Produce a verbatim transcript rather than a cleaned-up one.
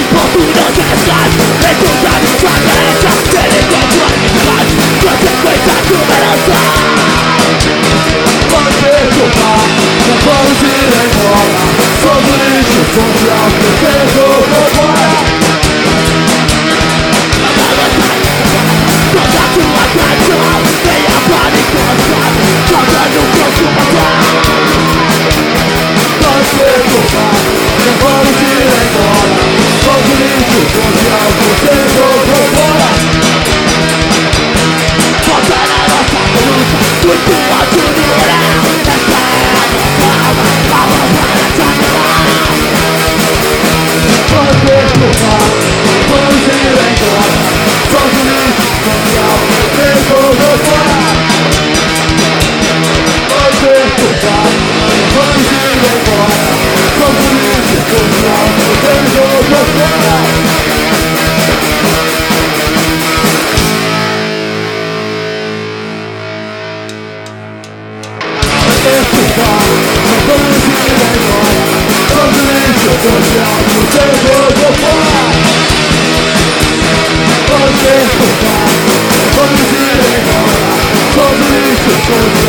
oportunidades, encontramos sua careca, perigoso animais, consequência numerosa. Vamos perturbar, não vamos ir embora, somos lixo social, protejo por fora. Toda tua atenção, venha para encostar, causando consumação. Vamos perturbar, não vamos ir embora, somos lixo social, protejo por fora. Volta na nossa luta, muito alto no oral, essa é a nossa alma, alma para sacar. Vamos perturbar, vamos ir embora, somos lixo social, protejo por fora. Vamos perturbar, vamos ir embora, somos lixo social, protejo por fora. Perturbar, não vamos ir embora, somos lixo social, protejo por fora. Vamos perturbar, vamos ir embora, somos lixo social.